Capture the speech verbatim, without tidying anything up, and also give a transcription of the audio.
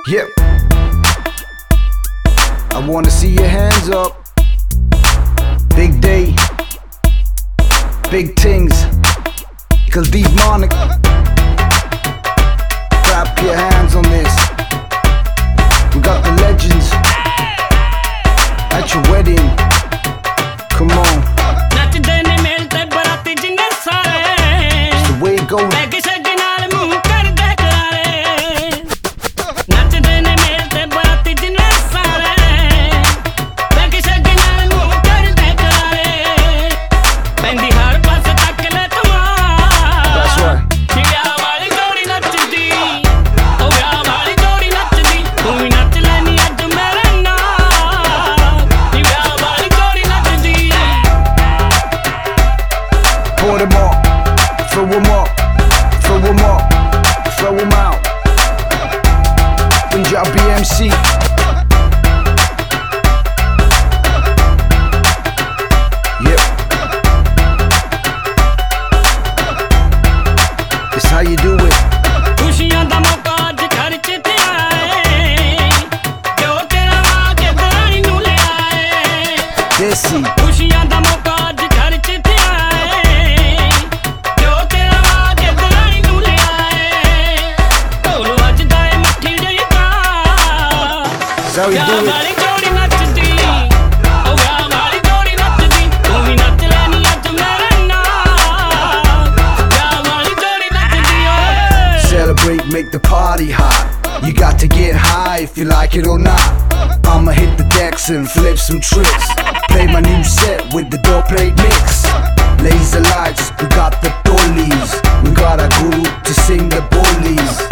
Yep. I wanna see your hands up. Big day, big things. Kaldeep Manik. Clap your hands on this. We got the legends at your wedding. Come on. It's the way it goes. Pour them up, throw them up, throw them up, throw them out. Punjabi M C. Yep. It's how you do it. Desi. That's how we do it. Celebrate, make the party hot. You got to get high if you like it or not. I'ma hit the decks and flip some tricks. Play my new set with the door plate mix. Laser lights, we got the dollies. We got a guru to sing the bullies.